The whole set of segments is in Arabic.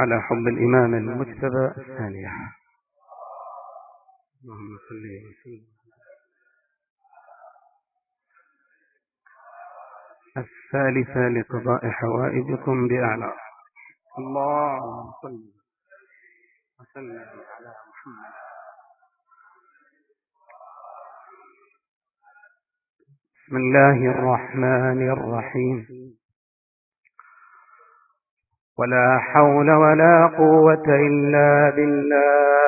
على حب الإمام المجتبى الثانية. اللهم صل وسلم. الثالثة لقضاء حوائجكم بأعلى. اللهم صل وسلم على محمد. بسم الله الرحمن الرحيم. ولا حول ولا قوة إلا بالله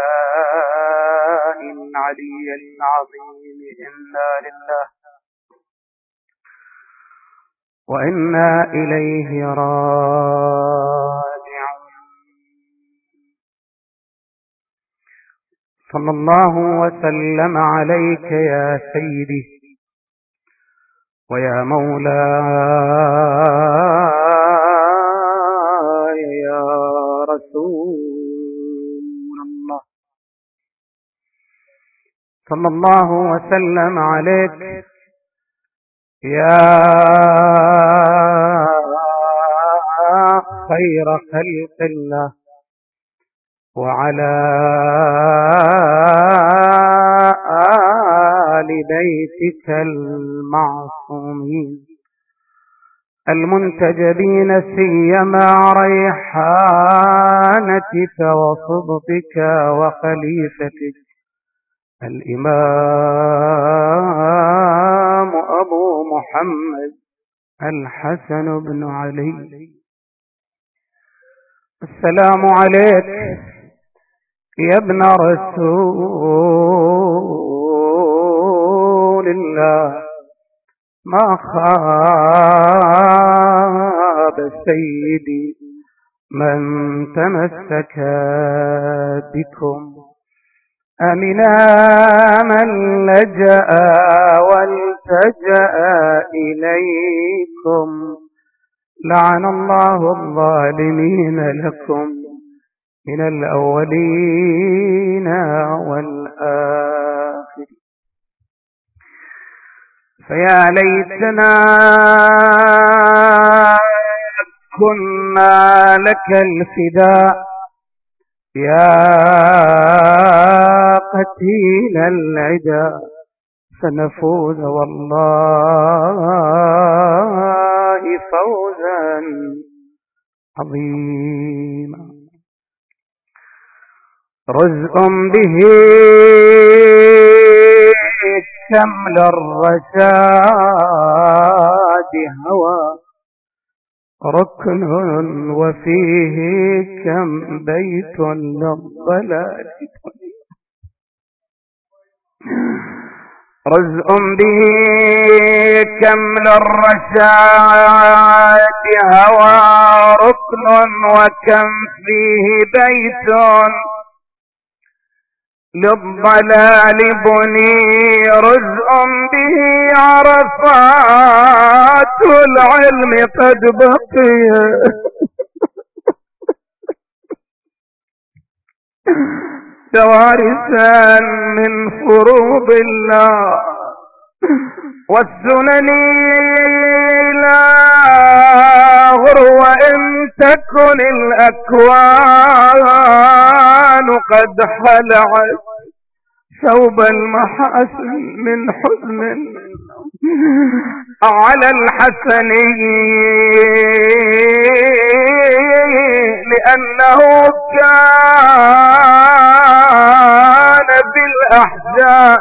العلي العظيم. إنا لله وإنا إليه راجعون. صلى الله وسلم عليك يا سيدي ويا مولاي يا رسول الله. صلى الله وسلم عليك يا خير خلق الله وعلى آل بيتك المعصومين المنتجبين، سيما ريحانتك وصبطك وخليفتك الإمام أبو محمد الحسن بن علي. السلام عليك يا ابن رسول الله. ما خاب سيدي من تمسك بكم، أمنا من لجأ والتجأ إليكم. لعن الله الظالمين لكم من الأولين والآخرين. فيا ليتنا كنا لك الفداء يا قتيل العدا، سنفوز والله فوزا عظيما. رزق به شمل الرشاد هوى، ركن وفيه كم بيت للضلال. رزق به كمل الرشاد هوى، ركن وكم فيه بيت للضلال بني. رزق به عرفات العلم قد بقي، توارثا من فروض الله والسنن لا غرو. إن تكن الأكوان قد خلعت ثوب المحاسن من حزن على الحسن، لأنه كان بالأحزاب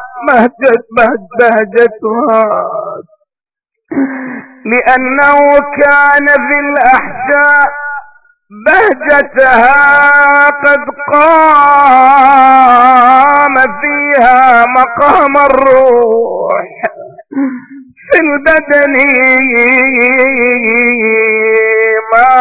بهجتها، لأنه كان بالأحزاب بهجتها قد قام فيها مقام الروح في البدن، ما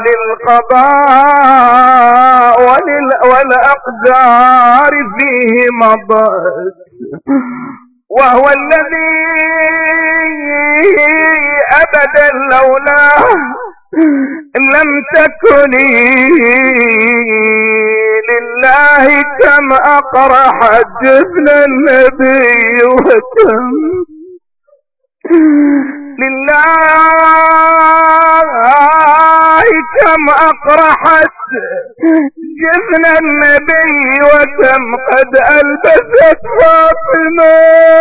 للقضاء والأقدار فيه مضت. وهو الذي أبدا لولاه لم تكني لله. كم أقرح جبن النبي وكم لله كم أقرحت جفن النبي وكم قد ألبست فاطمة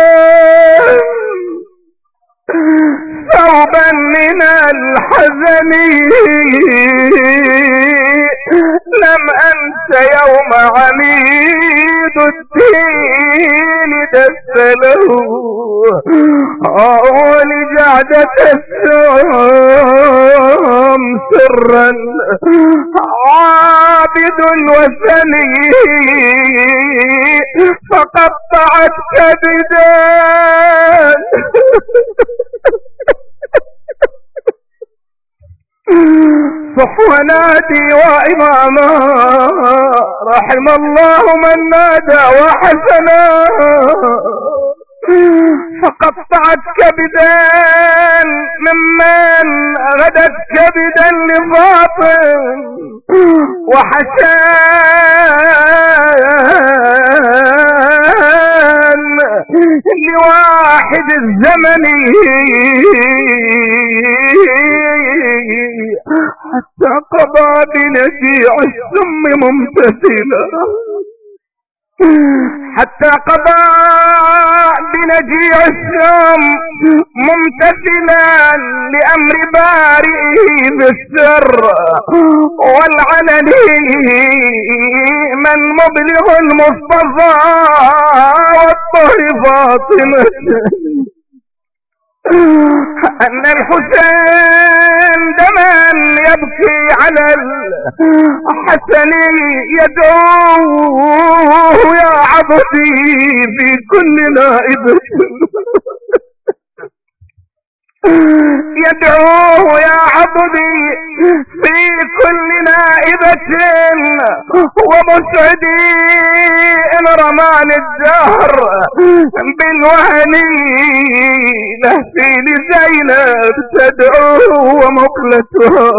ثوبا من الحزن لم أنس يوم عميد الدين دس له لجعدة السم سرا عابد الوثني فقطعت كبدان صح ونادي وإماما رحم الله من نادى وحسنا فقطعت كبدان ممن غدت كبدا لفاطم وحسان لواحد الزمن حتى قضى بنجيع السم ممتثلا حتى قضى بنجيع السم ممتثلا لأمر بارئه بالسر والعلن من مبلغ المصطفى والطهر فاطمة أن الحسين دما يبكي على الحسن يدعوه يا عبدي في كل نائبة يدعوه يا عبدي في كل نائبة ومسعدي إن رمان الدهر بالوهن لهفي لزينب تدعوه ومقلتها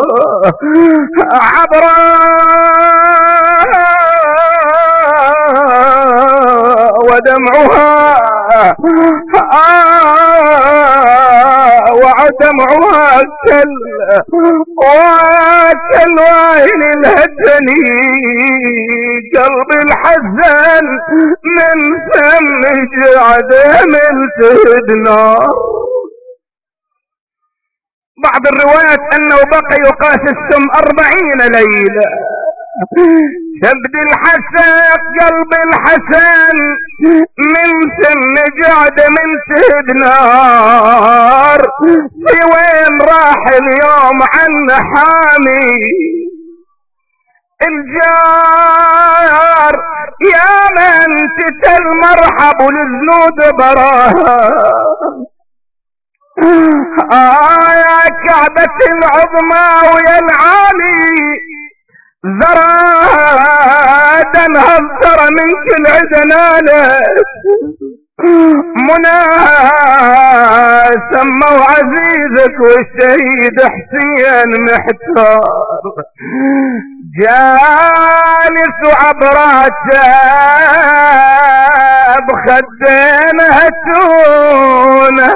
عبراء ودمعها ودمعها كالواهن الهجني قلب الحزن من سم جعد من سهدنا. بعض الروايات انه بقى يقاس السم 40 ليلة. شبد الحسن قلب الحسن من سم جعد من سهد نار في وين راح اليوم عن حامي الجار يا من تتل مرحب للزنود براها يا كعبة العظمى ويا العالي زرادا هزر منك العدنانة منى سموا عزيزك والشهيد حسين محتار جالس عبراته بخدينها تونه.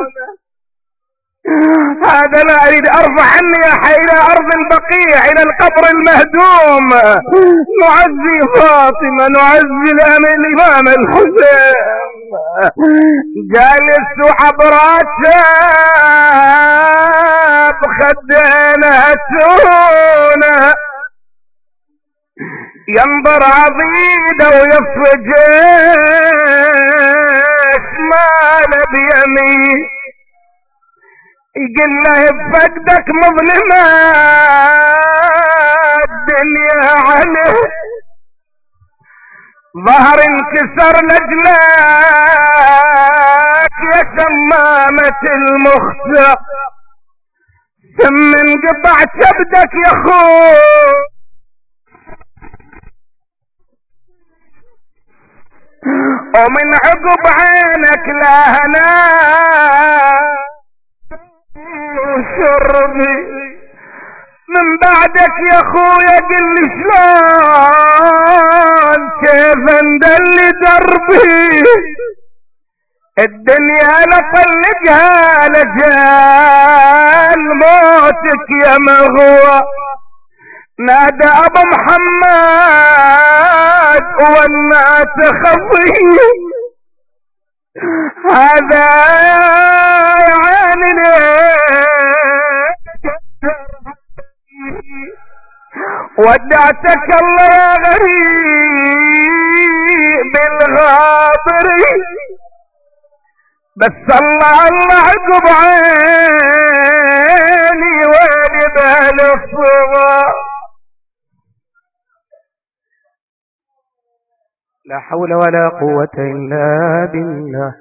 هذا لا اريد ارفع عني يا حي الى ارض البقيع الى القبر المهدوم نعزي فاطمة نعزي الامام الحسين جالس عبراته بخدينها تونه ينظر عضيده ويفجش مال بيمين يقول له بفقدك مظلمة الدنيا عليه ظهر انكسر لجلك يا شمامة المختار ثم انقطع كبدك يا اخوي ومن عقب عينك لا هنا وشربي من بعدك يا اخويا قل لي شلون كيف اندل دربي الدنيا لطلقها لجال موتك يا مغوى نادى ابو محمد والناس خفي هذا يعاننا ودعتك الله يا غريب الغاطري بس الله عقب عيني وين بالصغى. لا حول ولا قوة إلا بالله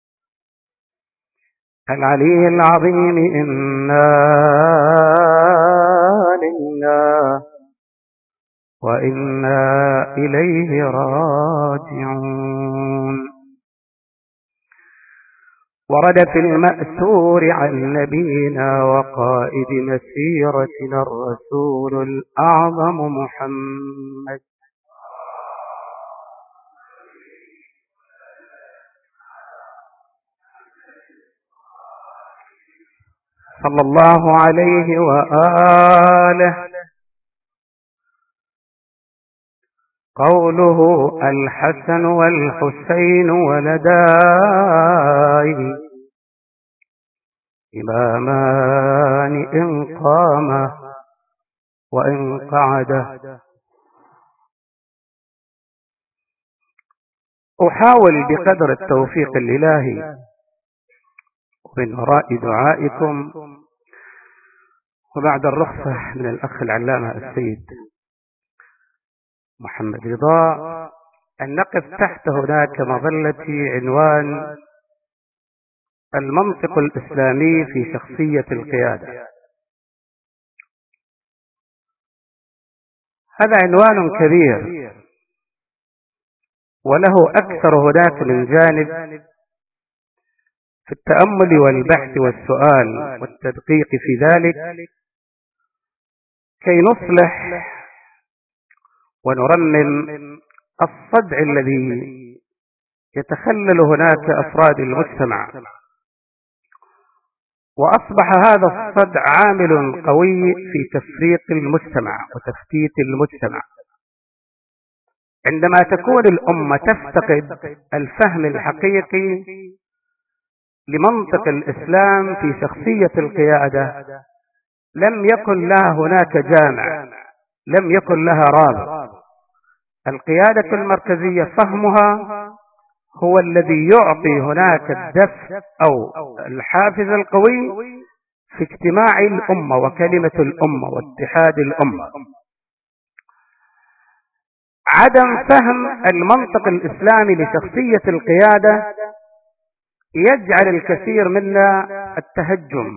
العلي العظيم. إنا لله وإنا إليه راجعون. ورد في المأثور عن نبينا وقائد مسيرتنا الرسول الأعظم محمد صلى الله عليه وآله قوله: الحسن والحسين ولداي إمامان إن قام وإن قعد. أحاول بقدر التوفيق الإلهي ومن وراء دعائكم وبعد الرخصة من الأخ العلامة السيد محمد رضا أن نقف تحت هناك مظلة عنوان المنطق الإسلامي في شخصية القيادة. هذا عنوان كبير وله أكثر هناك من جانب في التأمل والبحث والسؤال والتدقيق في ذلك كي نصلح ونرمم الصدع الذي يتخلل هناك أفراد المجتمع. وأصبح هذا الصدع عامل قوي في تفريق المجتمع وتفتيت المجتمع. عندما تكون الأمة تفتقد الفهم الحقيقي لمنطق الإسلام في شخصية القيادة لم يكن لها هناك جامع، لم يكن لها رابط. القيادة المركزية فهمها هو الذي يعطي هناك الدفع أو الحافز القوي في اجتماع الأمة وكلمة الأمة واتحاد الأمة. عدم فهم المنطق الإسلامي لشخصية القيادة يجعل الكثير منا التهجم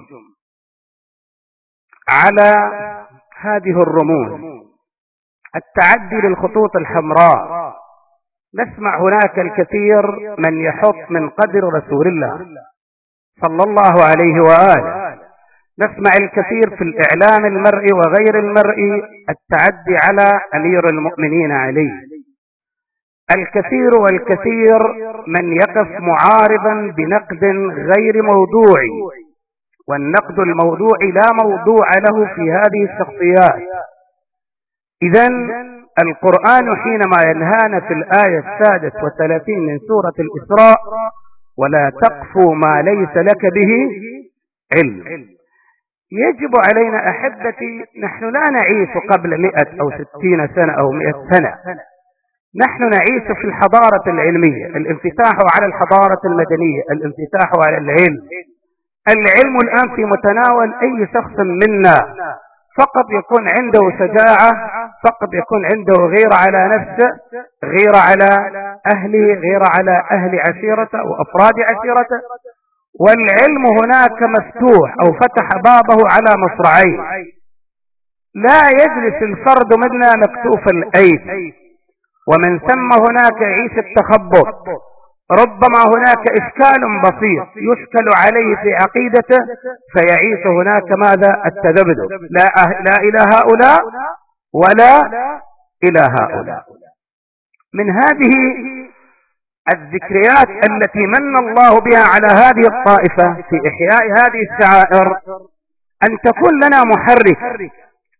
على هذه الرموز، التعدي للخطوط الحمراء. نسمع هناك الكثير من يحط من قدر رسول الله صلى الله عليه وآله، نسمع الكثير في الإعلام المرئي وغير المرئي التعدي على أمير المؤمنين عليه. الكثير والكثير من يقف معارضا بنقد غير موضوعي، والنقد الموضوعي لا موضوع له في هذه الشخصيات. إذن القرآن حينما ينهانا في الآية 36 من سورة الإسراء: ولا تقف ما ليس لك به علم، يجب علينا أحبتي، نحن لا نعيش قبل 100 أو 60 سنة أو 100 سنة، نحن نعيش في الحضارة العلمية، الانفتاح على الحضارة المدنية، الانفتاح على العلم. العلم الآن في متناول أي شخص منا، فقط يكون عنده شجاعة، فقط يكون عنده غيرة على نفسه، غيرة على أهله، غيرة على أهل عشيرته وأفراد عشيرته. والعلم هناك مفتوح أو فتح بابه على مصراعين. لا يجلس الفرد منا مكتوف الأيدي، ومن ثم هناك يعيش التخبط. ربما هناك إشكال بسيط يشكل عليه في عقيدته فيعيش هناك ماذا؟ التذبذب. لا إلى هؤلاء ولا إلى هؤلاء. من هذه الذكريات التي من الله بها على هذه الطائفة في إحياء هذه الشعائر أن تكون لنا محرك،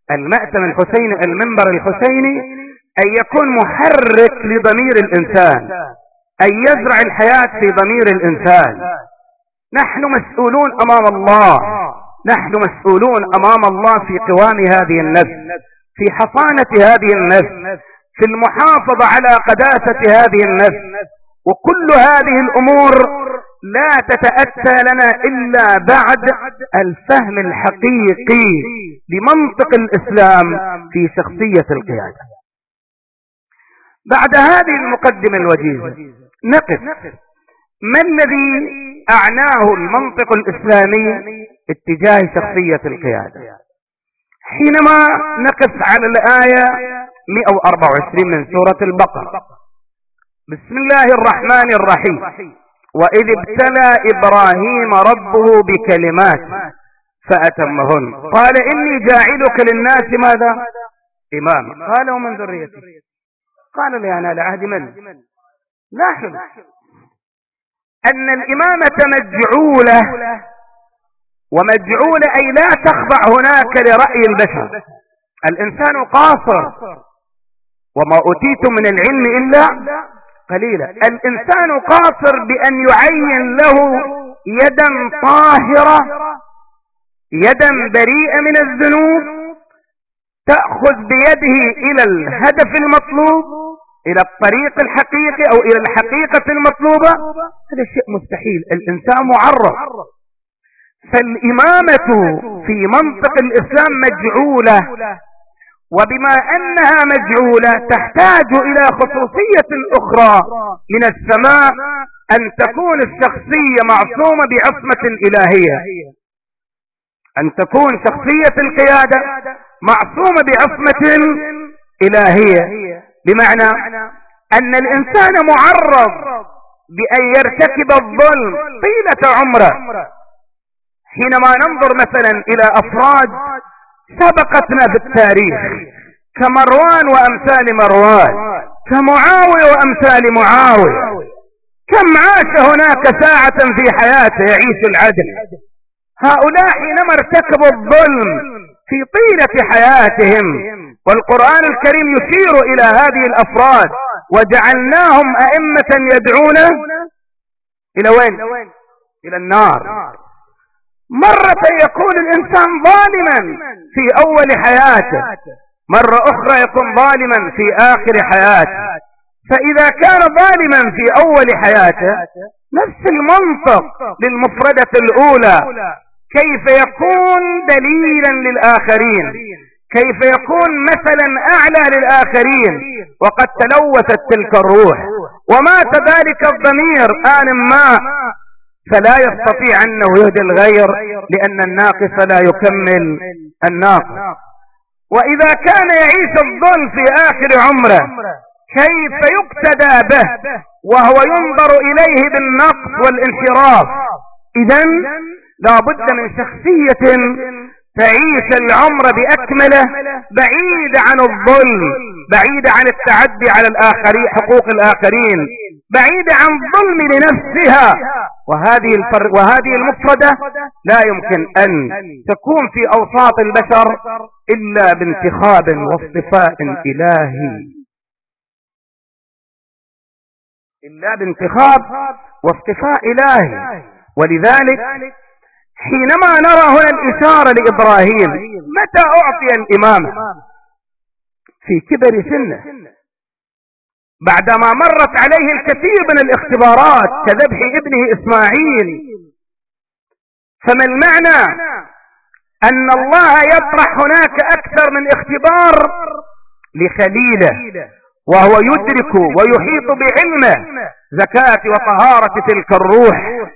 المأتم الحسيني المنبر الحسيني أن يكون محرك لضمير الإنسان، أن يزرع الحياة في ضمير الإنسان. نحن مسؤولون أمام الله، نحن مسؤولون أمام الله في قوام هذه النفس، في حصانة هذه النفس، في المحافظة على قداسة هذه النفس. وكل هذه الأمور لا تتأتى لنا إلا بعد الفهم الحقيقي لمنطق الإسلام في شخصية القيادة. بعد هذه المقدمة الوجيزة نقف ما الذي أعناه المنطق الإسلامي اتجاه شخصية القيادة. حينما نقف على الآية 124 من سورة البقرة: بسم الله الرحمن الرحيم: وإذ ابتلى إبراهيم ربه بكلمات فأتمهن قال إني جاعلك للناس ماذا؟ إماما. قال ومن ذريتي؟ قال لي أنا لعهد من؟ لاحظ أن الإمامة مجعولة، ومجعولة أي لا تخضع هناك لرأي البشر. الإنسان قاصر، وما أوتيتم من العلم إلا قليلا. الإنسان قاصر بأن يعين له يدا طاهرة، يدا بريئة من الذنوب، تأخذ بيده إلى الهدف المطلوب، إلى الطريق الحقيقي أو إلى الحقيقة المطلوبة. هذا شيء مستحيل، الإنسان معرض. فالإمامة في منطق الإسلام مجعولة، وبما أنها مجعولة تحتاج إلى خصوصية أخرى من السماء، أن تكون الشخصية معصومة بعصمة إلهية، أن تكون شخصية القيادة معصومة بعصمة إلهية، بمعنى أن الإنسان معرض بأن يرتكب الظلم طيلة عمره. حينما ننظر مثلا إلى أفراد سبقتنا في التاريخ كمروان وأمثال مروان، كمعاوية وأمثال معاوية، كم عاش هناك ساعة في حياته يعيش العدل. هؤلاء حينما ارتكبوا الظلم في طيلة حياتهم، والقرآن الكريم يشير إلى هذه الأفراد: وجعلناهم أئمة يدعون إلى وين؟ إلى النار. مرة يكون الإنسان ظالما في أول حياته، مرة أخرى يكون ظالما في آخر حياته. فإذا كان ظالما في أول حياته نفس المنطق للمفردة الأولى، كيف يكون دليلا للآخرين، كيف يكون مثلا أعلى للآخرين وقد تلوثت تلك الروح ومات ذلك الضمير آن ما، فلا يستطيع أنه يهدي الغير، لأن الناقص لا يكمل الناقص. وإذا كان يعيش الظلم في آخر عمره كيف يقتدى به وهو ينظر إليه بالنقص والانحراف؟ إذن لا بد من شخصية تعيش العمر بأكمله بعيد عن الظلم، بعيد عن التعدي على الآخرين، حقوق الآخرين، بعيد عن ظلم لنفسها. وهذه المفردة لا يمكن أن تكون في أوساط البشر إلا بانتخاب واصطفاء إلهي، إلا بانتخاب واصطفاء إلهي. ولذلك حينما نرى هنا الإشارة لإبراهيم، متى أعطي الإمامة؟ في كبر سنه، بعدما مرت عليه الكثير من الاختبارات كذبح ابنه إسماعيل. فما المعنى؟ أن الله يطرح هناك أكثر من اختبار لخليله، وهو يدرك ويحيط بعلمه زكاة وطهارة تلك الروح.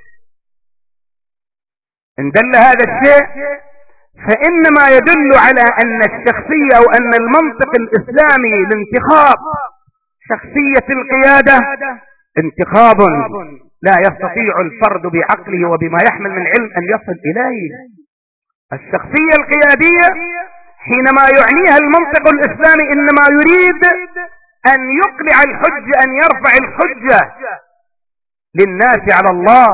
إن دل هذا الشيء فإنما يدل على أن الشخصية أو أن المنطق الإسلامي لانتخاب شخصية القيادة انتخاب لا يستطيع الفرد بعقله وبما يحمل من علم أن يصل إليه. الشخصية القيادية حينما يعنيها المنطق الإسلامي إنما يريد أن يقلع الحجة، أن يرفع الحجة للناس على الله.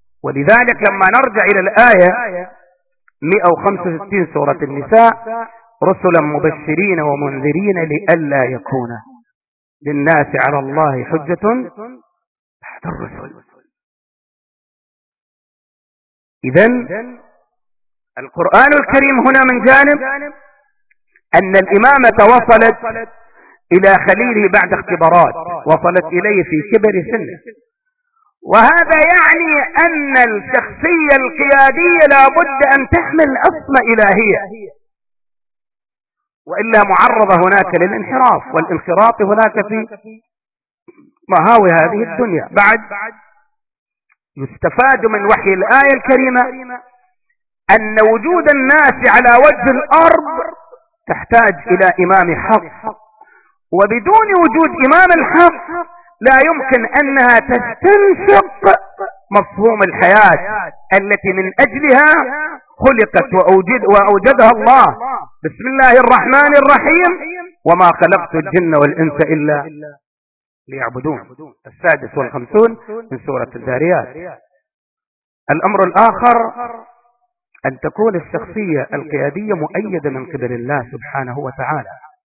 ولذلك لما نرجع إلى الآية 165 سورة النساء: رسلا مبشرين ومنذرين لئلا يكون للناس على الله حجة بعد الرسل. إذن القرآن الكريم هنا من جانب أن الإمامة وصلت إلى خليله بعد اختبارات، وصلت إليه في كبر سنه، وهذا يعني أن الشخصية القيادية لا بد أن تحمل أصل إلهية، وإلا معرضة هناك للانحراف والانخراط هناك في مهاوي هذه الدنيا. بعد يستفاد من وحي الآية الكريمة أن وجود الناس على وجه الأرض تحتاج إلى إمام حق، وبدون وجود إمام الحق لا يمكن أنها تستنشق مفهوم الحياة التي من أجلها خلقت وأوجدها الله. بسم الله الرحمن الرحيم: وما خلقت الجن والإنس إلا ليعبدون. 56 من سورة الذاريات. الأمر الآخر أن تكون الشخصية القيادية مؤيدة من قبل الله سبحانه وتعالى،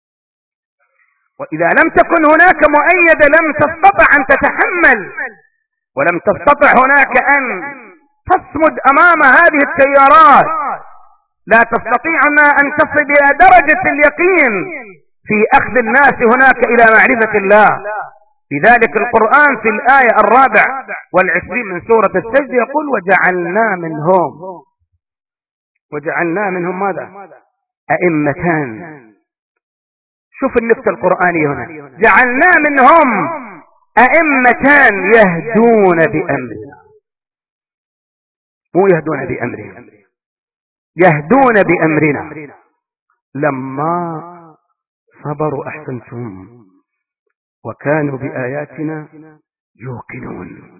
وإذا لم تكن هناك مؤيدة لم تستطع أن تتحمل، ولم تستطع هناك أن تصمد أمام هذه التيارات، لا تستطيع أن تصل إلى درجة اليقين في أخذ الناس هناك إلى معرفة الله. لذلك القرآن في الآية 24 من سورة السجدة يقول: وجعلنا منهم ماذا؟ أئمة. شوف النكتة القرآنية هنا: جعلنا منهم أئمة يهدون بأمرنا، مو يهدون بأمرهم، يهدون بأمرنا لما صبروا. أحسنتم. وكانوا بآياتنا يوقنون.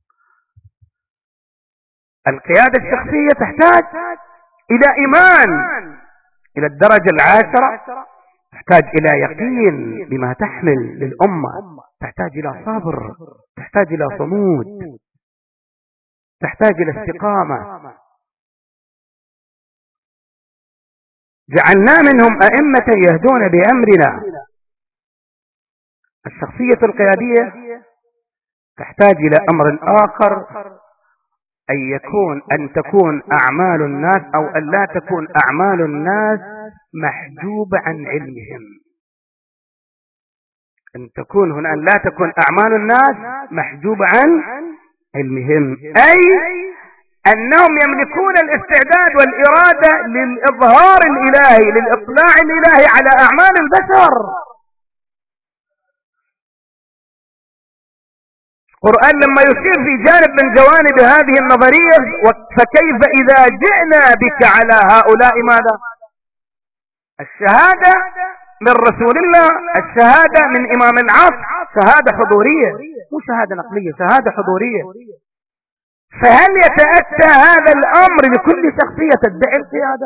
القيادة الشخصية تحتاج إلى إيمان إلى الدرجة 10، تحتاج إلى يقين بما تحمل للأمة، تحتاج إلى صبر، تحتاج إلى صمود، تحتاج إلى استقامة. جعلنا منهم أئمة يهدون بأمرنا. الشخصية القيادية تحتاج إلى أمر آخر، أن تكون أعمال الناس، أو أن لا تكون أعمال الناس محجوبة عن علمهم. أن تكون هنا أن لا تكون أعمال الناس محجوبة عن علمهم، أي أنهم يملكون الاستعداد والإرادة للإظهار الإلهي، للإطلاع الإلهي على أعمال البشر. القرآن لما يشير في جانب من جوانب هذه النظرية: فكيف إذا جئنا بك على هؤلاء ماذا؟ الشهادة من رسول الله، الشهادة من إمام العصر، شهادة حضورية، مو شهادة نقلية، شهادة حضورية. فهل يتأتى هذا الأمر لكل شخصية تدعي القيادة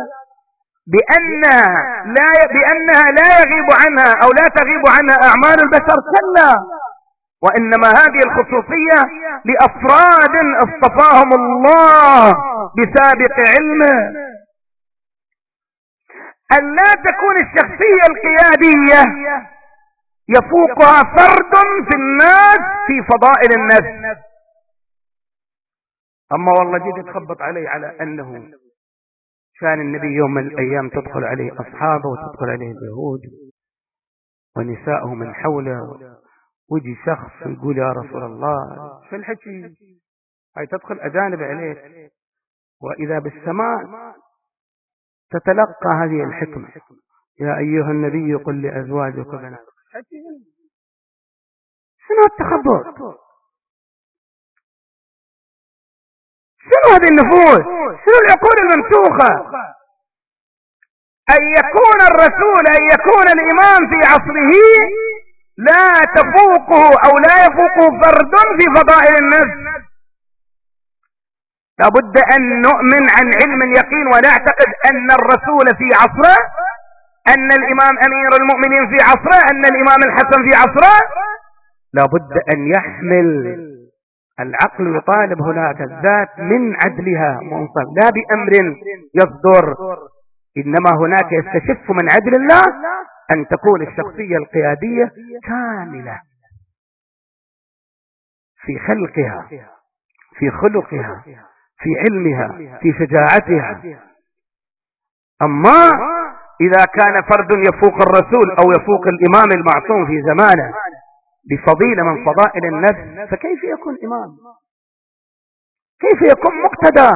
بأنها لا يغيب عنها أو لا تغيب عنها أعمال البشر؟ كلا، وإنما هذه الخصوصية لأفراد اصطفاهم الله بسابق علمه. أن لا تكون الشخصية القيادية يفوقها فرد في الناس في فضائل النفس. أما والله جيت تخبط عليه على أنه كان النبي يوم من الأيام تدخل عليه أصحابه وتدخل عليه اليهود ونساءه من حوله، ويجي شخص يقول: يا رسول الله شو الحكي؟ هاي تدخل أجانب عليك، وإذا بالسماء تتلقى هذه الحكمة: يا أيها النبي قل لأزواجك وبناتك. شنو التخبط؟ شنو هذه النفوس؟ شنو العقول الممسوخة؟ أن يكون الرسول، أن يكون الإمام في عصره لا تفوقه أو لا يفوقه فرد في فضائل النفس. لابد أن نؤمن عن علم يقين ونعتقد أن الرسول في عصره، أن الإمام أمير المؤمنين في عصره، أن الإمام الحسن في عصره، لابد أن يحمل العقل يطالب هناك الذات من عدلها منصف، لا بأمر يصدر إنما هناك يستشف من عدل الله أن تكون الشخصية القيادية كاملة في خلقها، في خلقها، في علمها، في شجاعتها. أما إذا كان فرد يفوق الرسول أو يفوق الإمام المعصوم في زمانه بفضيلة من فضائل النفس، فكيف يكون إمام؟ كيف يكون مقتدى؟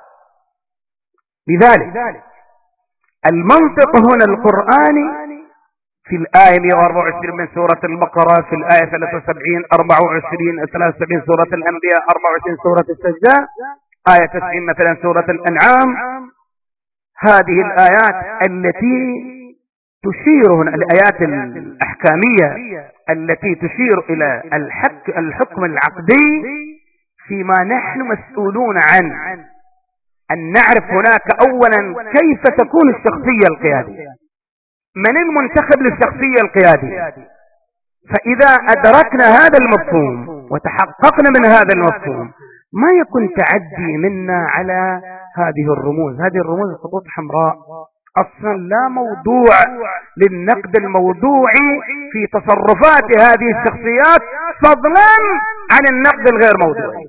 لذلك المنطق هنا القرآني في الآية 124 من سورة البقرة، في الآية 73 24 73 سورة الأنبياء، 24 سورة السجدة، آية 90 مثلا سورة الأنعام. هذه الآيات التي تشير هنا، الآيات الأحكامية التي تشير إلى الحكم العقدي فيما نحن مسؤولون عنه، أن نعرف هناك أولا كيف تكون الشخصية القيادية، من المنتخب للشخصية القيادية. فإذا أدركنا هذا المفهوم وتحققنا من هذا المفهوم ما يكون تعدي منا على هذه الرموز. هذه الرموز خطوط حمراء أصلا لا موضوع للنقد الموضوعي في تصرفات هذه الشخصيات، فضلا عن النقد الغير موضوعي.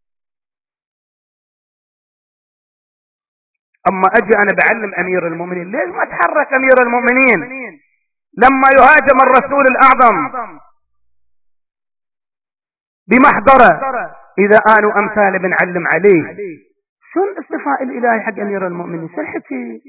أما أجي أنا بعلم أمير المؤمنين، ليش ما تحرك أمير المؤمنين لما يهاجم الرسول الأعظم بمحضره؟ إذا آنوا أمثال بنعلم عليه. شو الاصطفاء الإلهي حق أمير المؤمنين؟ شو الحكي؟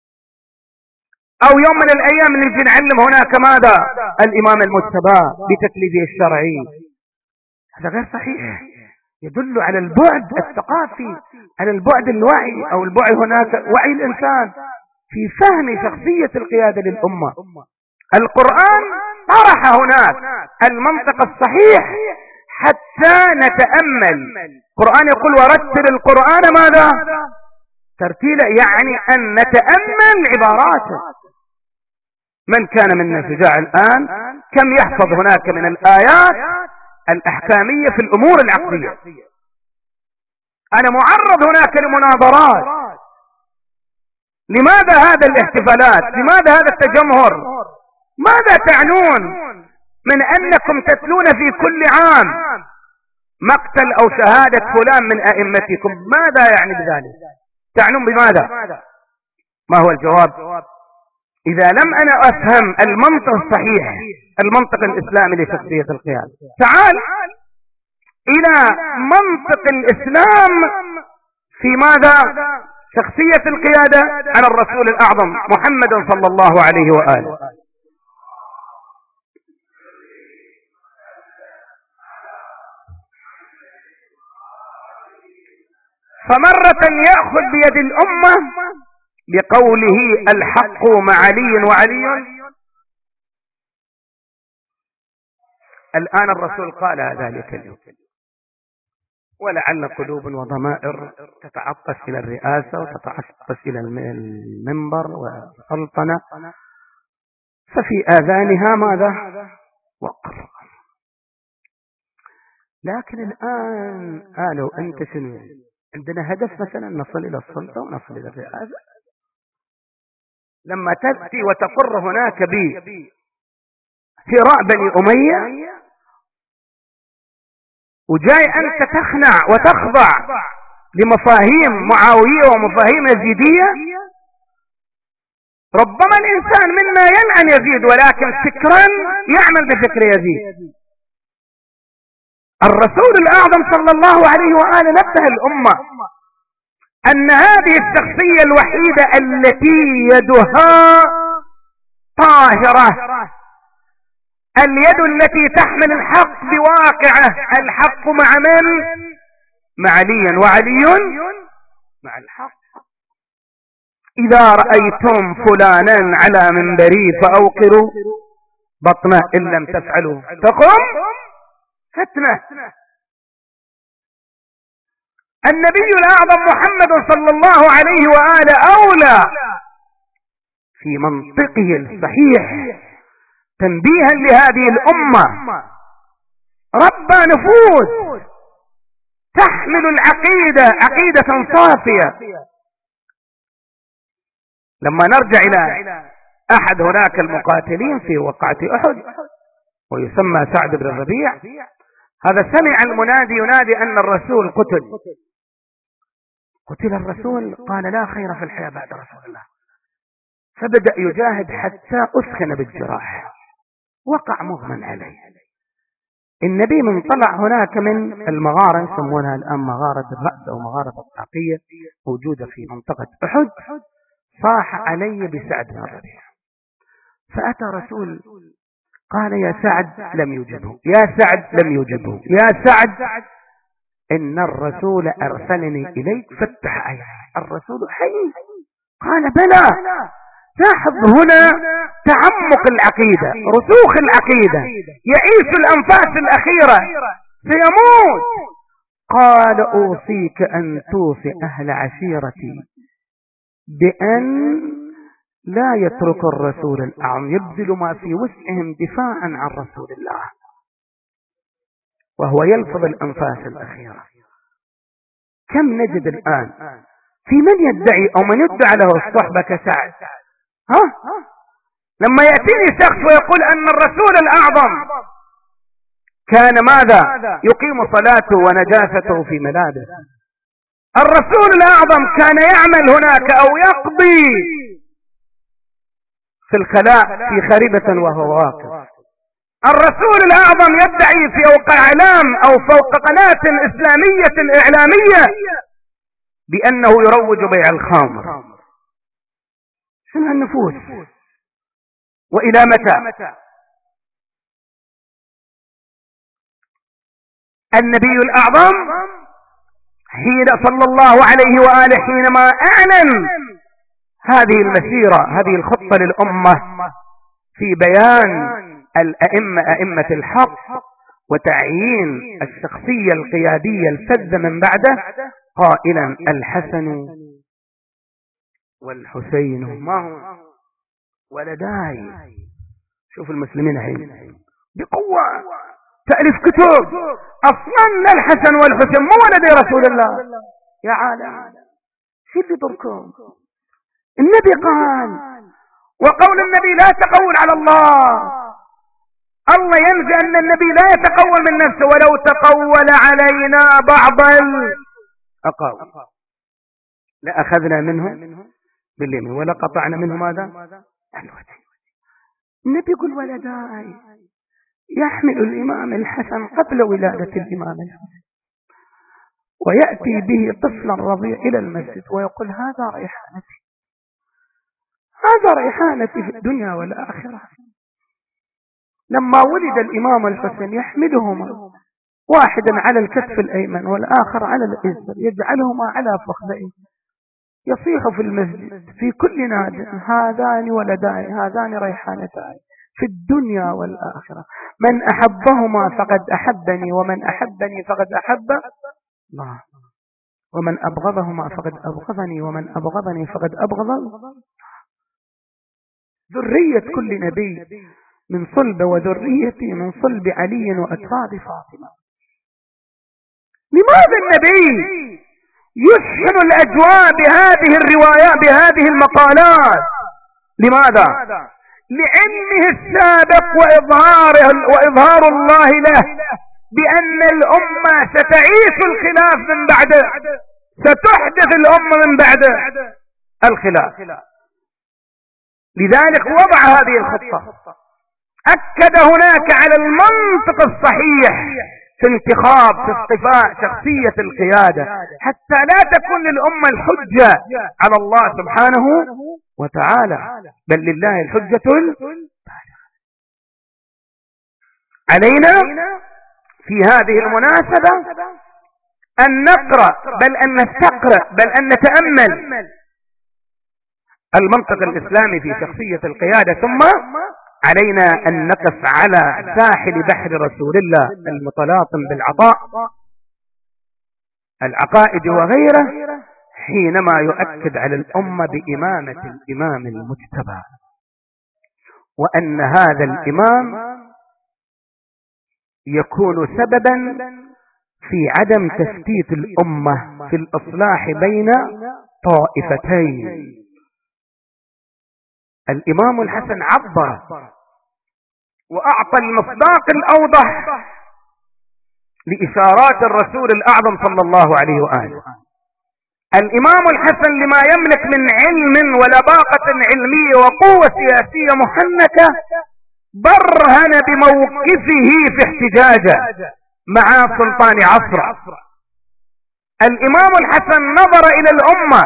أو يوم من الأيام اللي نجي نعلم هناك ماذا؟ الإمام المجتبى بتكليفه الشرعي. هذا غير صحيح، يدل على البعد الثقافي، على البعد الوعي، أو البعد هناك وعي الإنسان في فهم شخصية القيادة للأمة. القرآن طرح هناك المنطق الصحيح حتى نتأمل. القرآن يقول ورتل القرآن ماذا؟ ترتيلا، يعني أن نتأمل عباراته. من كان منا شجاع الآن كم يحفظ هناك من الآيات الأحكامية في الأمور العقلية. أنا معرض هناك لمناظرات. لماذا هذا الاحتفالات؟ لماذا هذا التجمهر؟ ماذا تعنون من أنكم تتلون في كل عام مقتل أو شهادة فلان من أئمتكم؟ ماذا يعني بذلك؟ تعنون بماذا؟ ما هو الجواب؟ إذا لم أنا أفهم المنطق الصحيح، المنطق الإسلامي لشخصية القيادة، تعال إلى منطق الإسلام في ماذا؟ شخصية القيادة على الرسول الأعظم محمد صلى الله عليه وآله. فمرة يأخذ بيد الأمة بقوله الحق مع علي وعلي. الآن الرسول قال ذلك اليوم، ولعل قلوب وضمائر تتعطش إلى الرئاسة وتتعطش إلى المنبر والسلطنة، ففي آذانها ماذا؟ وقر. لكن الآن قالوا أنت شنو؟ عندنا هدف مثلا نصل إلى السلطة ونصل إلى الرئاسة. لما تأتي وتقر هناك هراء بني أمية، وجاي أنت تخنع وتخضع لمفاهيم معاوية ومفاهيم يزيدية. ربما الإنسان منا يلعن يزيد، ولكن فكرا يعمل بفكر يزيد. الرسول الأعظم صلى الله عليه وآله نبه الأمة أن هذه الشخصية الوحيدة التي يدها طاهرة، اليد التي تحمل الحق بواقعه، الحق مع من؟ مع علي، وعلي مع الحق. إذا رأيتم فلانا على منبري فأوقروا بطنه، إن لم تفعلوا تقم فتنة. النبي الأعظم محمد صلى الله عليه وآله أولى في منطقه الصحيح تنبيها لهذه الأمة، ربى نفوس تحمل العقيدة عقيدة صافية لما نرجع إلى أحد هناك المقاتلين في وقعة أحد ويسمى سعد بن الربيع، هذا سمع المنادي ينادي أن الرسول قتل الرسول، قال لا خير في الحياة بعد رسول الله، فبدأ يجاهد حتى أسخن بالجراح، وقع مغمى عليه. النبي من طلع هناك من المغارة يسمونها الآن مغارة الرأس أو مغارة الطاقية موجودة في منطقة أحد، صاح علي بسعد بن الربيع، فأتى رسول قال يا سعد لم يجبه، يا سعد لم يجبه، يا سعد إن الرسول أرسلني إليك فتح عيني. الرسول حي؟ قال بلى. لاحظ هنا تعمق العقيدة، رسوخ العقيدة، يعيش الأنفاس الأخيرة سيموت. قال أوصيك أن توصي أهل عشيرتي بأن لا يترك الرسول الأعظم يبذل ما في وسعهم دفاعا عن رسول الله، وهو يلفظ الأنفاس الأخيرة. كم نجد الآن في من يدعي أو من يدعى له الصحبة كسعد، لما يأتيني شخص ويقول أن الرسول الأعظم كان ماذا؟ يقيم صلاته ونجاسته في ملاده. الرسول الأعظم كان يعمل هناك أو يقضي في الخلاء في خريبة وهو واقف. الرسول الأعظم يدعي في فوق إعلام أو فوق قناة إسلامية إعلامية بأنه يروج بيع الخمر. شنو النفوس؟ وإلى متى؟ النبي الأعظم حين صلى الله عليه وآله حينما أعلن هذه المسيرة، هذه الخطة للأمة في بيان أئمة الحق وتعيين الشخصية القيادية الفذة من بعده، قائلا الحسن والحسين ما هو ولداي. شوف المسلمين حين بقوة تألف كتب أصلا الحسن والحسين مو ولدي رسول الله. يا عالم شو اللي يضركم؟ النبي قال، وقول النبي لا تقول على الله. الله ينزع أن النبي لا يتقول من نفسه، ولو تقول علينا بعض الأقاويل لأخذنا منه باليمين ولقطعنا منه ماذا؟ الوتين. النبي يقول ولداي، يحمل الإمام الحسن قبل ولادة الإمام الحسن ويأتي به طفلا رضيع إلى المسجد ويقول هذا ريحانتي، هذا ريحانتي في الدنيا والآخرة. لما ولد الإمام الحسن يحملهما واحدا على الكتف الأيمن والآخر على الأيسر، يجعلهما على فخذيه، يصيح في المسجد في كل ناد هذان ولداي، هذان ريحانتاي في الدنيا والآخرة، من أحبهما فقد أحبني، ومن أحبني فقد أحب الله، ومن أبغضهما فقد أبغضني، ومن أبغضني فقد أبغض الله. ذرية كل نبي من صلب، وذريتي من صلب علي وأتراب فاطمة. لماذا النبي يشحن الأجواء بهذه الروايات بهذه المقالات؟ لماذا؟ لعلمه السابق وإظهار الله له بأن الأمة ستعيش الخلاف من بعده، ستحدث الأمة من بعده الخلاف. لذلك وضع هذه الخطة، أكد هناك على المنطق الصحيح في انتخاب في اصطفاء شخصية القيادة، حتى لا تكون للأمة الحجة على الله سبحانه وتعالى، بل لله الحجة علينا في هذه المناسبة أن نقرأ، بل أن نستقرأ، بل أن نتأمل المنطق الإسلامي في شخصية القيادة. ثم علينا أن نقف على ساحل بحر رسول الله المتلاطم بالعطاء العقائد وغيره، حينما يؤكد على الأمة بإمامة الإمام المجتبى، وأن هذا الإمام يكون سببا في عدم تفتيت الأمة في الإصلاح بين طائفتين. الإمام الحسن عبر وأعطى المصداق الأوضح لإشارات الرسول الأعظم صلى الله عليه وآله. الإمام الحسن لما يملك من علم ولباقة علمية وقوة سياسية محنكة برهن بموقفه في احتجاجه مع سلطان عصره. الإمام الحسن نظر إلى الأمة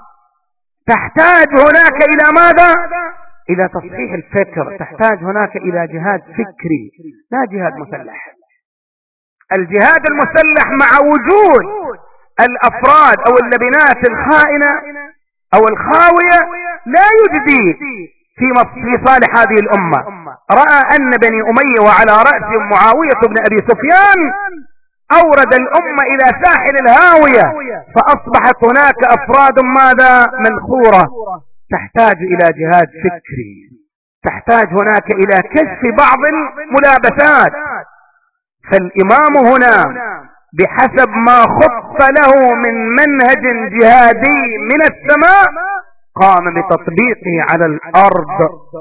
تحتاج هناك إلى ماذا؟ إلى تصحيح الفكر، تحتاج هناك إلى جهاد فكري لا جهاد مسلح. الجهاد المسلح مع وجود الأفراد أو اللبنات الخائنة أو الخاوية لا يجدي في صالح هذه الأمة. رأى أن بني أمية وعلى رأسهم معاوية بن أبي سفيان أورد الأمة إلى ساحل الهاوية، فأصبحت هناك أفراد ماذا؟ منخورة، تحتاج إلى جهاد فكري، تحتاج هناك إلى كشف بعض الملابسات. فالإمام هنا بحسب ما خط له من منهج جهادي من السماء قام بتطبيقه على الأرض.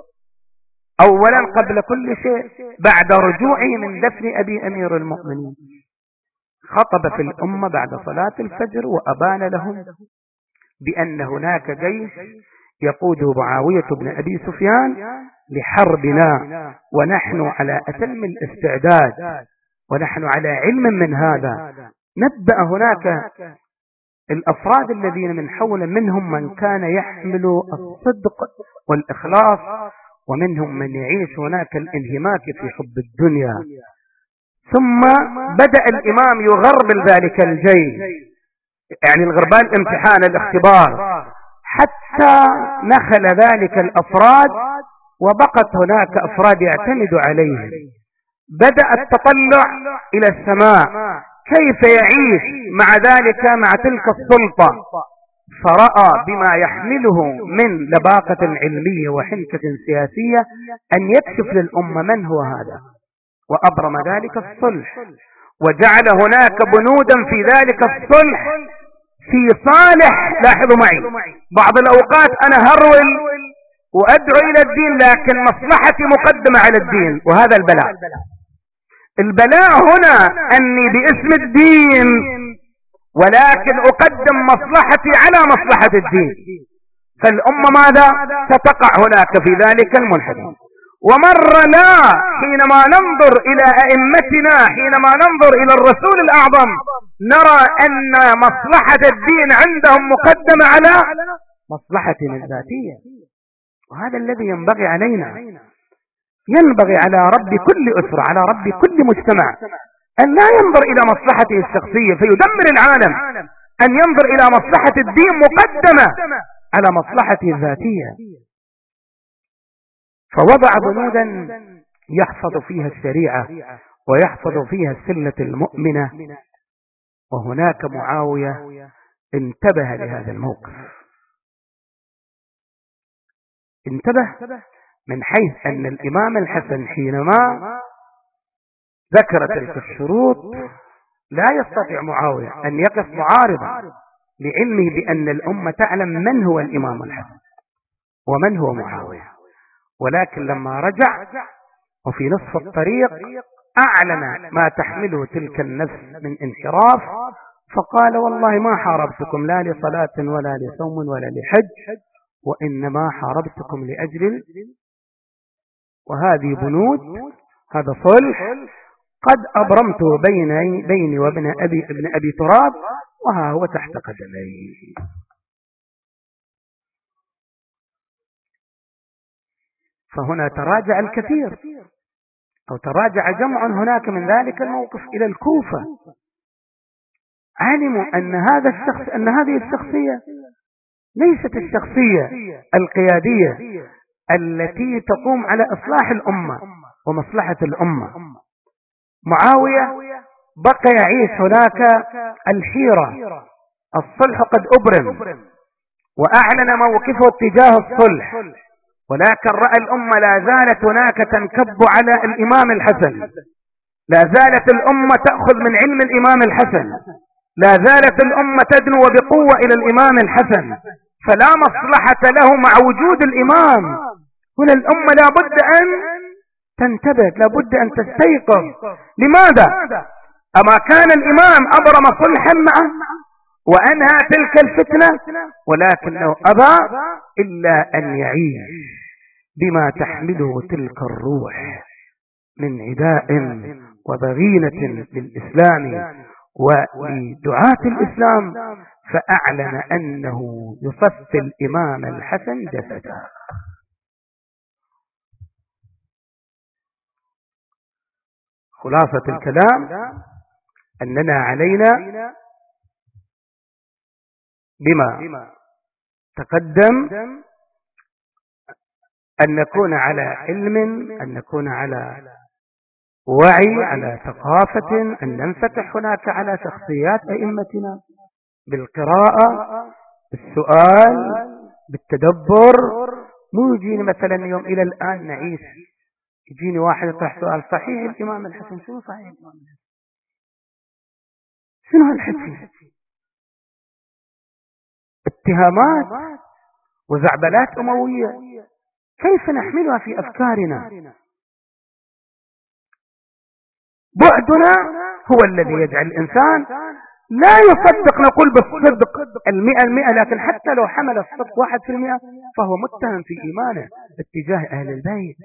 أولا قبل كل شيء بعد رجوعه من دفن أبي أمير المؤمنين خطب في الأمة بعد صلاة الفجر وأبان لهم بأن هناك جيش يقوده معاوية بن أبي سفيان لحربنا، ونحن على أتم الاستعداد ونحن على علم من هذا. نبدأ هناك الأفراد الذين من حول، منهم من كان يحمل الصدق والإخلاص، ومنهم من يعيش هناك الانهماك في حب الدنيا. ثم بدأ الإمام يغربل ذلك الجيش، يعني الغربال امتحان الاختبار، حتى نخل ذلك الأفراد وبقت هناك أفراد يعتمد عليهم. بدأ التطلع إلى السماء كيف يعيش مع ذلك مع تلك السلطة، فرأى بما يحمله من لباقة علمية وحنكة سياسية أن يكشف للأمة من هو هذا، وأبرم ذلك الصلح، وجعل هناك بنودا في ذلك الصلح في صالح. لاحظوا معي، بعض الأوقات أنا هرول وأدعو إلى الدين لكن مصلحتي مقدمة على الدين، وهذا البلاء. البلاء هنا أني باسم الدين ولكن أقدم مصلحتي على مصلحة الدين، فالأمة ماذا؟ ستقع هناك في ذلك المنحدر. ومر لا حينما ننظر إلى أئمتنا، حينما ننظر إلى الرسول الأعظم نرى أن مصلحة الدين عندهم مقدمة على مصلحتنا الذاتية، وهذا الذي ينبغي علينا. ينبغي على رب كل أسرة، على رب كل مجتمع أن لا ينظر إلى مصلحته الشخصية فيدمر العالم، أن ينظر إلى مصلحة الدين مقدمة على مصلحته الذاتية. فوضع بنودا يحفظ فيها الشريعة ويحفظ فيها السنة المؤمنة. وهناك معاوية انتبه لهذا الموقف، انتبه من حيث أن الإمام الحسن حينما ذكر تلك الشروط لا يستطيع معاوية أن يقف معارضا لعلمه بأن الأمة تعلم من هو الإمام الحسن ومن هو معاوية. ولكن لما رجع وفي نصف الطريق أعلن ما تحمله تلك النفس من انحراف، فقال والله ما حاربتكم لا لصلاة ولا لصوم ولا لحج، وإنما حاربتكم لأجل، وهذه بنود، هذا صلح قد أبرمته بيني وابن أبي تراب، وها هو تحت قدمي. فهنا تراجع الكثير أو تراجع جمع هناك من ذلك الموقف إلى الكوفة، علموا أن هذا الشخص، أن هذه الشخصية ليست الشخصية القيادية التي تقوم على إصلاح الأمة ومصلحة الأمة. معاوية بقى يعيش هناك الحيرة، الصلح قد أبرم وأعلن موقفه اتجاه الصلح، ولكن رأى الأمة لا زالت هناك تنكب على الإمام الحسن، لا زالت الأمة تأخذ من علم الإمام الحسن، لا زالت الأمة تدنو بقوة إلى الإمام الحسن، فلا مصلحة له مع وجود الإمام. هنا الأمة لابد أن تنتبه، لابد أن تستيقظ. لماذا؟ أما كان الإمام أبرم صلحا معه وأنهى تلك الفتنة، ولكنه أبى إلا أن يعيش بما تحمله تلك الروح من عداء وضغينة للإسلام ولدعاة الإسلام، فأعلن أنه يصفي الإمام الحسن جسده. خلاصة الكلام أننا علينا بما تقدم أن نكون على علم، أن نكون على وعي، على ثقافة، أن ننفتح هناك على شخصيات أئمتنا بالقراءة، بالسؤال، بالتدبر. مو يجيني مثلا يوم إلى الآن نعيش يجيني واحد يطرح سؤال: صحيح الإمام الحسن؟ شنو صحيح الإمام الحسن؟ شنو هالحكي؟ اتهامات وزعبلات أموية كيف نحملها في أفكارنا؟ بعدنا هو الذي يجعل الإنسان لا يصدق، نقول بالصدق 100%، لكن حتى لو حمل الصدق 1% فهو متهم في إيمانه اتجاه أهل البيت.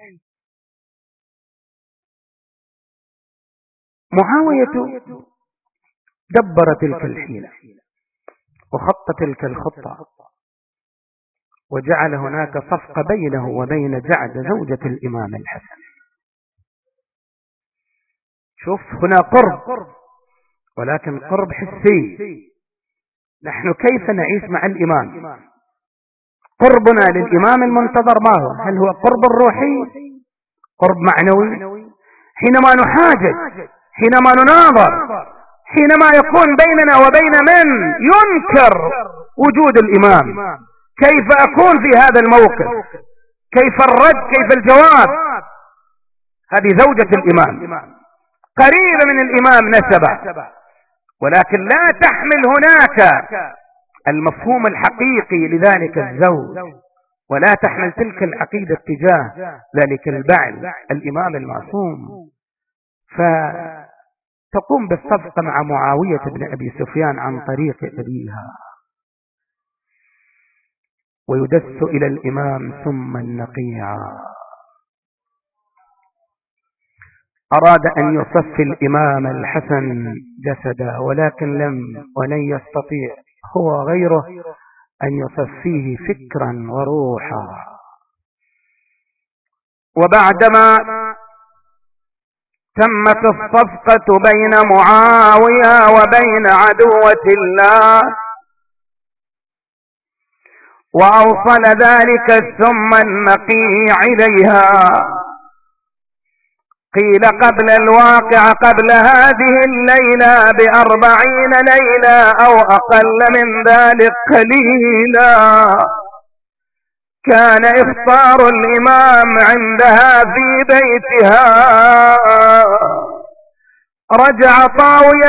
معاوية دبر تلك الحيلة وخط تلك الخطة، وجعل هناك صفقة بينه وبين جعد زوجة الإمام الحسن. شوف، هنا قرب، ولكن قرب حسي. نحن كيف نعيش مع الإمام؟ قربنا للإمام المنتظر ما هو؟ هل هو قرب روحي؟ قرب معنوي؟ حينما نحاجج، حينما نناظر، حينما يكون بيننا وبين من ينكر وجود الإمام، كيف أكون في هذا الموقف؟ كيف الرد؟ كيف الجواب؟ هذه زوجة الإمام، قريبة من الإمام نسبة، ولكن لا تحمل هناك المفهوم الحقيقي لذلك الزوج، ولا تحمل تلك العقيدة اتجاه ذلك البعل الإمام المعصوم. فتقوم بالصفقة مع معاوية بن أبي سفيان عن طريق أبيها، ويدس إلى الإمام ثم النقيع. أراد أن يصفي الإمام الحسن جسده، ولكن ولن يستطيع هو غيره أن يصفيه فكرا وروحا. وبعدما تمت الصفقة بين معاوية وبين عدوة الله، وأوصل ذلك ثم النقيع إليها، قيل قبل الواقع، قبل هذه الليلة ب40 ليلة أو أقل من ذلك قليلا، كان إفطار الإمام عندها في بيتها. رجع طاوي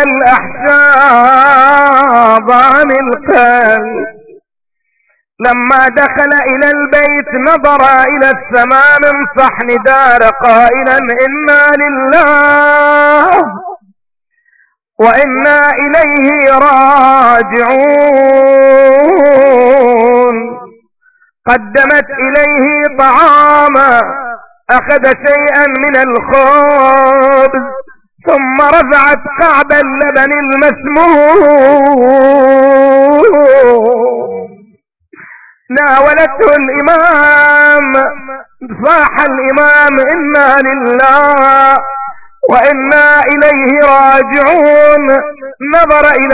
الأحشاب عن القلب، لما دخل إلى البيت نظر إلى السماء من صحن دار قائلا: إنا لله وإنا إليه راجعون. قدمت إليه طعاما، أخذ شيئا من الخبز، ثم رفعت كعب اللبن المسموم، ناولته الإمام. صاح الإمام: إنا لله وإنا إليه راجعون. نظر إلى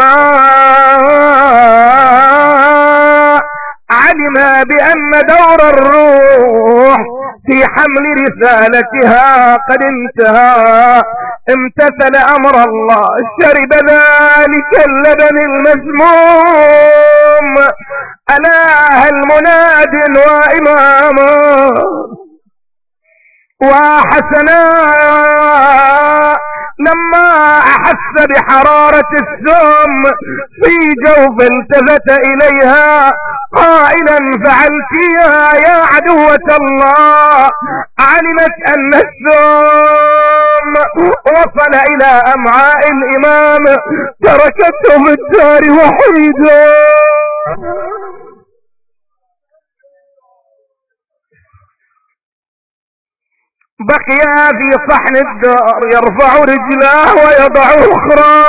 السماء، علم بأن دور الروح في حمل رسالتها قد انتهى. امتثل أمر الله، شرب ذلك اللبن المسموم. ألا هل مناد وإماما وحسنا لما أحس بحرارة السم في جوف التفت إليها قائلا فعلتيها يا عدوة الله. علمت أن السم وصل إلى أمعاء الإمام، تركته في الدار وحيدا. بقي في صحن الدار يرفع رجلاه ويضع أخرى،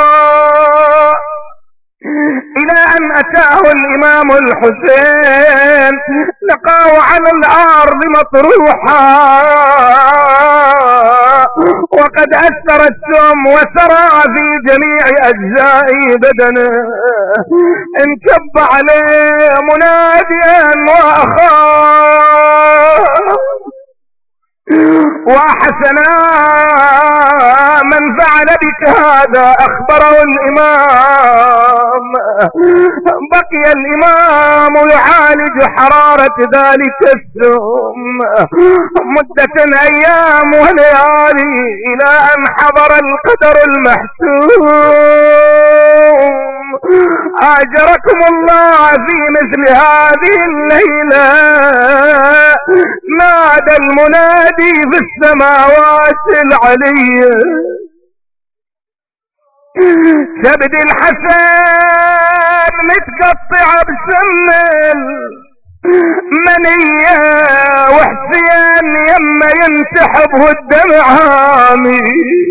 إلى أن أتاه الإمام الحسين لقاه على الأرض مطروحا وقد أثر السم وسرى في جميع أجزاء بدنه. انكب عليه مناديا وأخاه وحسنا من فعل بك هذا. أخبره الإمام. بقي الإمام يعالج حرارة ذلك السم مدة أيام وليالي إلى أن حضر القدر المحتوم. أجركم الله في مثل هذه الليلة نادى المنادي في السماوات العلية: كبد الحسن متقطع بسمن منية وحسين يما ينسحب الدمع هامي.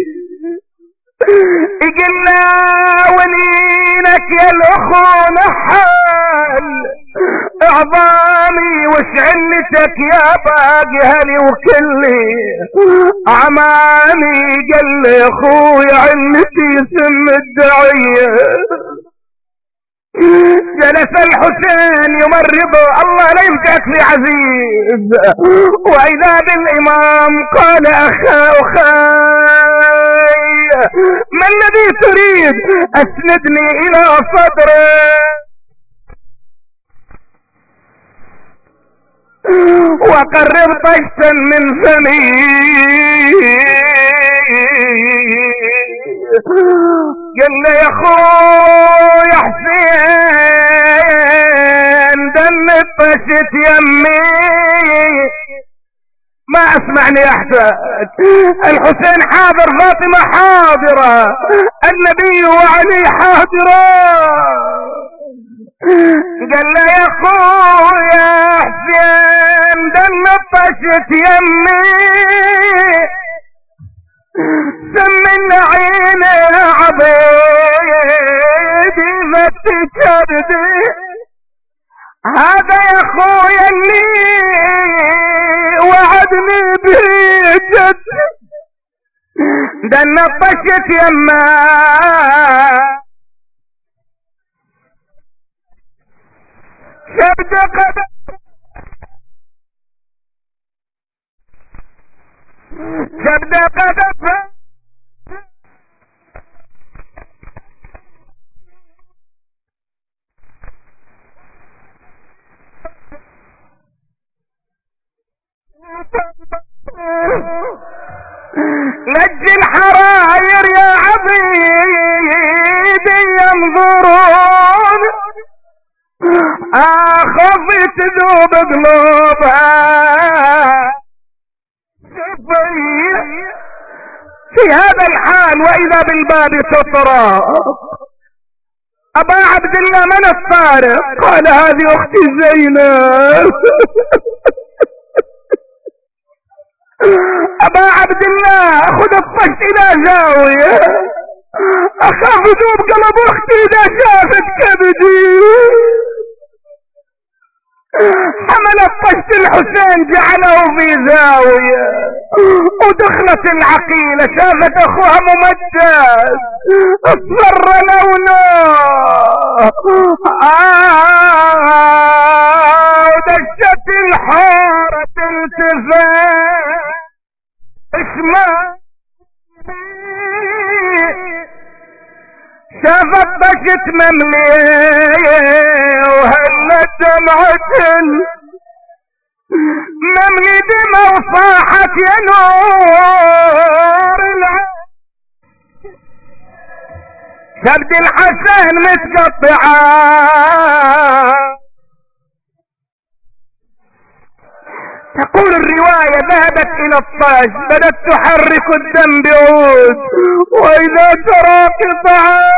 قلنا ولينك يا الاخو نحال اعظامي وش علتك يا باقي هلي وكلي عمامي. قال لي يا اخويا علتي سم الدعية. جلس الحسين يمرضه: الله لا يمتعك لي عزيز. واذا بالامام قال: اخاي ما الذي تريد؟ اسندني الى صدرك وقرب طشتا من فمي. قال له: يا اخويا حسين دمت طشت يمي. ما اسمعني يا حسين. الحسين حاضر، فاطمة حاضرة، النبي وعلي حاضرة. قال له: يا اخويا حسين دمت طشت يمي. سمنا عيني يا عبيدي فتي كبدي. هذا يا اخويا اللي وعدني به جد. دمت طشت يما شبد قدم شبد قدم لج الحراير يا عبيدي ينظرون. اخاف تذوب قلوبها في هذا الحال. واذا بالباب تطرى: ابا عبد الله من الطارق؟ قال: هذه اختي زينب. ابا عبد الله خذ الطشت الى زاوية، اخاف ذوب قلب اختي اذا شافت كبدي. حمل الطشت الحسين جعله في زاوية، ودخلت العقيلة شافت اخوها ممجد اصفر لونه. ودشت الحارة تلتفت اسمع شافت طشت مملي وهلت دمعة مملي دمى وصاحت يا نور العين. كبد الحسن متقطعة ذهبت الى الطاش بدأت تحرك الدم بعود، واذا ترى قطعا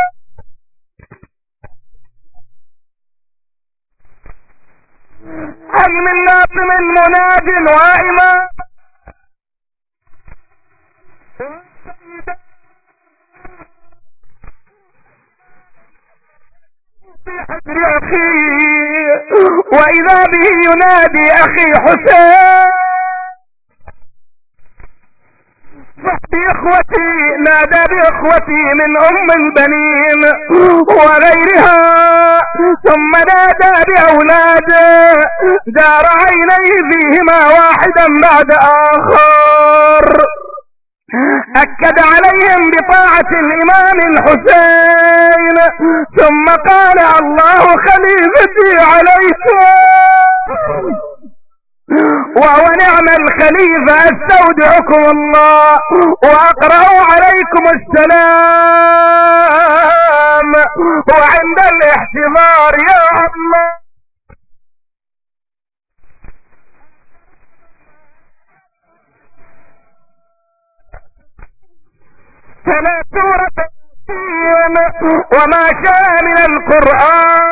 هل من ناظم مناد وائما أخي، وإذا به ينادي أخي حسين بإخوتي، نادى بإخوتي من أم البنين وغيرها، ثم نادى بأولاده دار عينيه فيهما واحدا بعد آخر، أكد عليهم بطاعة الإمام الحسين، ثم قال الله خليفتي عليكم وهو نعم الخليفة، استودعكم الله وأقرأ عليكم السلام وعند الاحتضار يا الله. فلا سورة وما شاء من القرآن.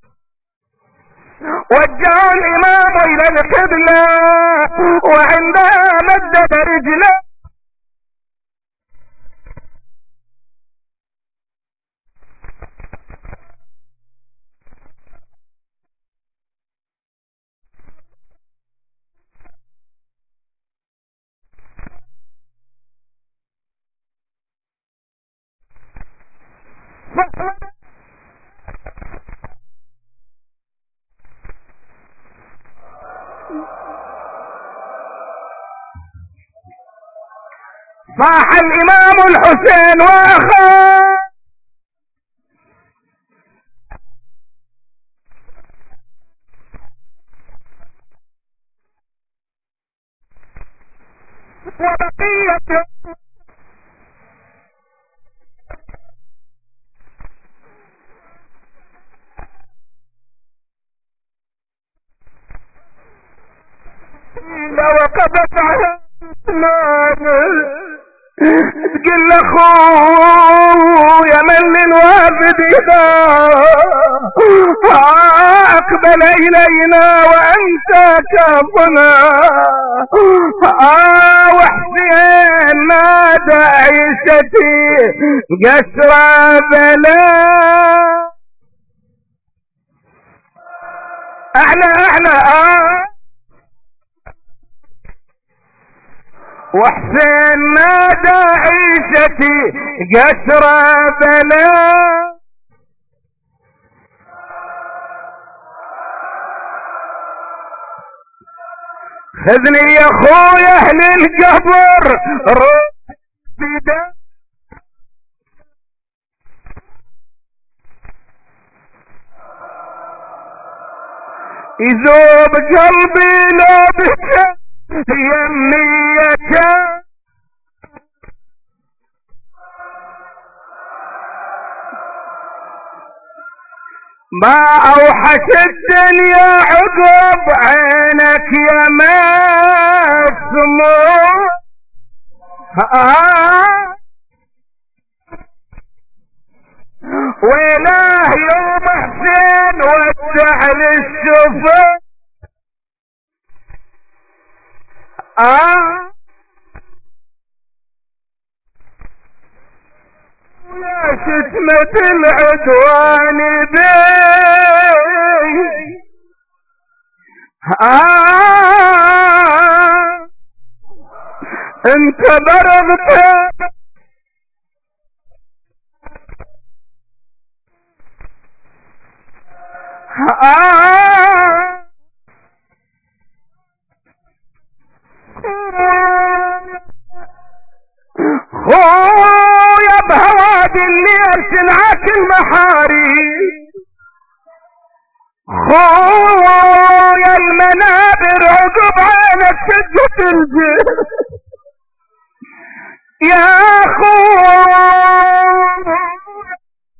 وجه الإمام إلى القبلة وعندها مدد رجله صاح الإمام الحسين وأخاه وبقية وقفت على تقول اخويا من الوافد اذا اقبل الينا وانت كافنا، وحسين نادى عيشتي قسر بلا اعلى اعلى وحسين نادى عيشتي قسر بلا، خذني يا اخويا اهل القبر روح بدا يذوب قلبي لو بكى يميك ما اوحش الدنيا عقب عينك يا مسموع، وإله يوم حسين ودع للشفا يا شتمة العدوان بي انت برغت خويا بهوادي الليل سنعك المحاري، خويا المنابر عقب عينك شدت الجيل يا خويا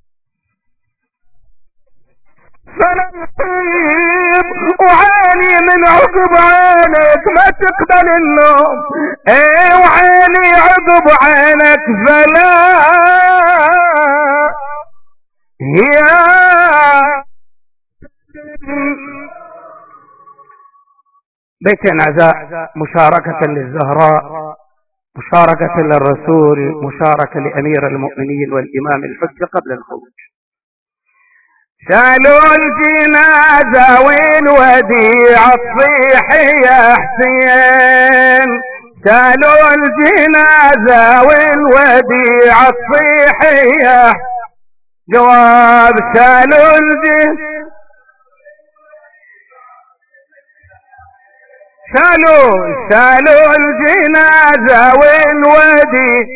فنطيب وعاني من وعيني عقب عينك ما تقبل النوم، ايه وعيني عقب عينك فلا يا بيت عزاء مشاركة للزهراء، مشاركة للرسول، مشاركة لأمير المؤمنين والإمام الحجة قبل الخروج. شالوا الجنازة والوديع الصيح يا حسين، شالوا الجنازة والوديع الصيح يا جواب شالوا الجنازة شالوا الجنازة والوديع،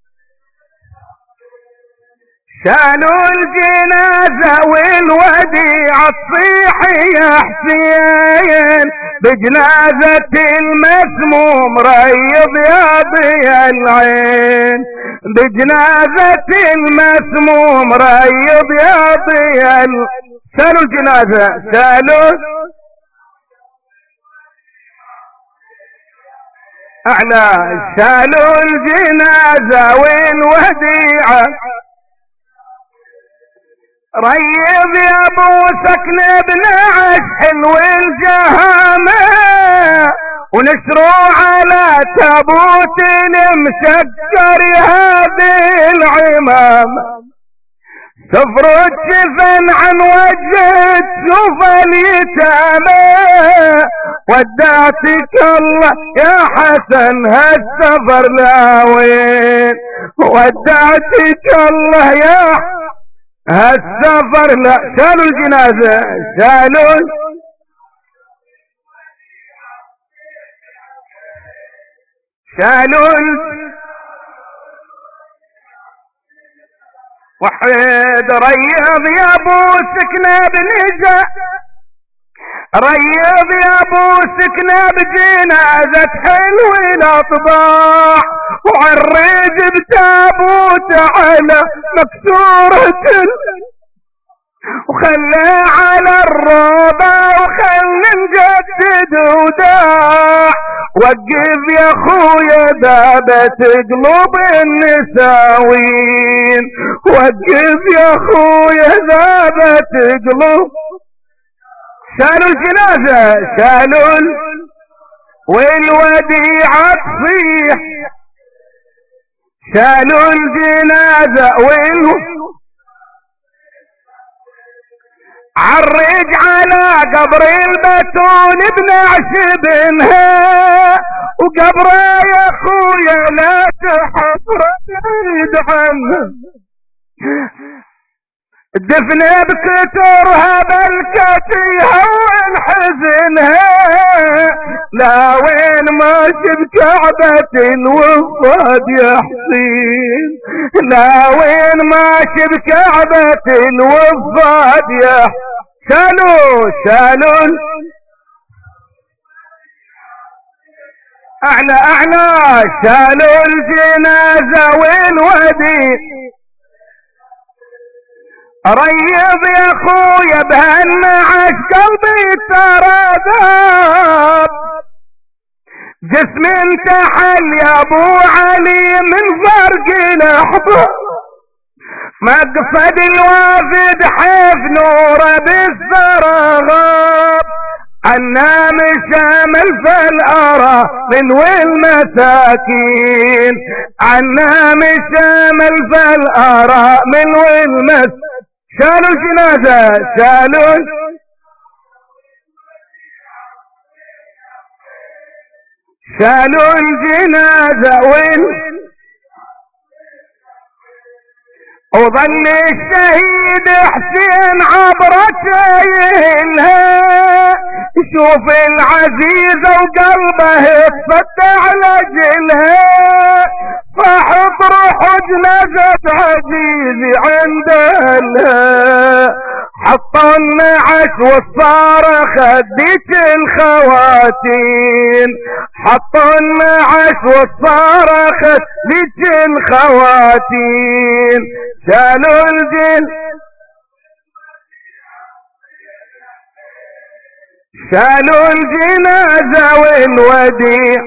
شالوا الجنازة والوديع الصيح يا حسين، بجنازة المسموم ريض يا ضيا العين، بجنازة المسموم ريض يا ضيا. شالوا الجنازة أعلى، شالوا الجنازة والوديعة ريض يا ابو سكن ابن عش حلو الجهامة، ونشروا على تابوت المشكر هذه العمامة، سفر الجفن عن وجه تشوف اليتامى، ودعتك الله يا حسن هالسفر لاوين، ودعتك الله يا هالسفر لا. شالوا الجنازة شالوا وحيد ريض يا ابو سكنة بنجا، ريض يا ابو سكنة بجنازة حلو الاطباع، وعرج بتابوت على مكسورة وخلى على الرابع وخلى نجدد وداع، وقف يا خويا بابة قلوب النساوين، وقف يا خويا بابة قلوب. شالوا الجنازة والوديعة تصيح، شالوا الجنازة عرج على قبر البتول بنعش بنها، وقبره يا خويا لا تحفر بعيد عنه، دفن بكترها بالكتيها والحزنها، لا وين ماشي بكعبة الوفاد يا حسين، لا وين ماشي بكعبة الوفاد يا شالوا اعلى شالوا الجنازة والوديع ريض يا خويا بهالنعش قلبي ترى ذاب، جسم انتحل يا ابو علي من فرق الاحباب، مقصد الوافد حيف نوره بالثرى غاب، عنا مشامل فالارى من والمساكين، عنا مشامل فالارى من والمساكين. شالوا الجنازة شالوا الجنازة وظل الشهيد حسين عبرة شايلها، شوف العزيزة وقلبه اتفتح لجلها، فحط روح جنازة عزيزي عندها، حط النعش والصار خديت الخواتين، حط النعش والصار خديت الخواتين. شالوا الجن شالوا الجنازة والوديع.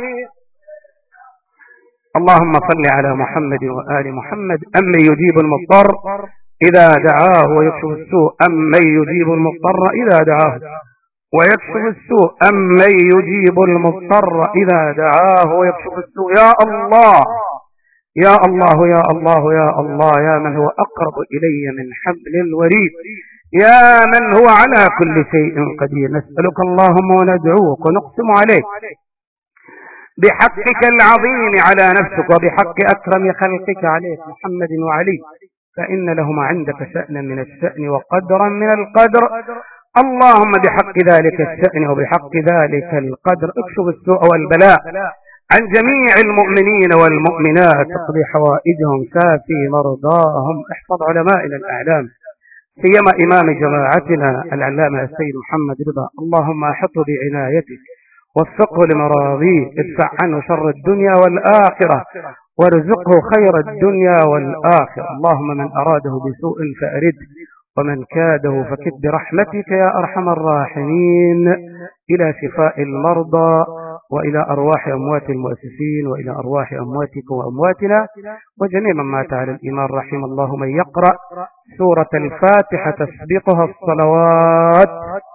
اللهم صل على محمد وآل محمد. أمن يجيب المضطر إذا دعاه ويكشف السوء، أمن يجيب المضطر إذا دعاه ويكشف السوء، أمن يجيب المضطر إذا دعاه ويكشف السوء. يا الله يا الله يا الله يا الله، يا من هو أقرب إلي من حبل الوريد، يا من هو على كل شيء قدير. نسألك اللهم وندعوك ونقسم عليك بحقك العظيم على نفسك وبحق أكرم خلقك عليك محمد وعلي، فإن لهما عندك شأنا من الشأن وقدرا من القدر. اللهم بحق ذلك الشأن وبحق ذلك القدر اكشف السوء والبلاء عن جميع المؤمنين والمؤمنات، اقضي حوائجهم، شافي مرضاهم، احفظ علمائنا الأعلام، سيما إمام جماعتنا العلامة السيد محمد رضا. اللهم احطه بعنايتك، وفقه لمراضيه، ادفع عنه شر الدنيا والآخرة، وارزقه خير الدنيا والآخرة. اللهم من أراده بسوء فأرد، ومن كاده فكد برحمتك يا أرحم الراحمين، إلى شفاء المرضى، وإلى أرواح أموات المؤسسين، وإلى أرواح أمواتكم وأمواتنا، وجميع من مات على الإيمان. رحم الله من يقرأ سورة الفاتحة تسبقها الصلوات